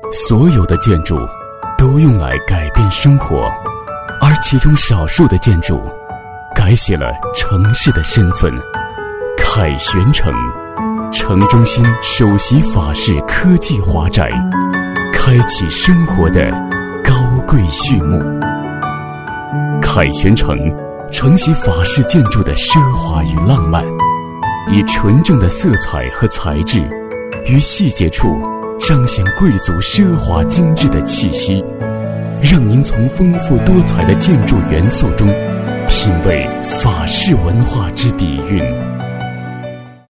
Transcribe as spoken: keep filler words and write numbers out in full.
所有的建筑都用来改变生活，而其中少数的建筑改写了城市的身份。凯旋城，城中心首席法式科技华宅，开启生活的高贵序幕。凯旋城承袭法式建筑的奢华与浪漫，以纯正的色彩和材质于细节处彰显贵族奢华精致的气息，让您从丰富多彩的建筑元素中品味法式文化之底蕴。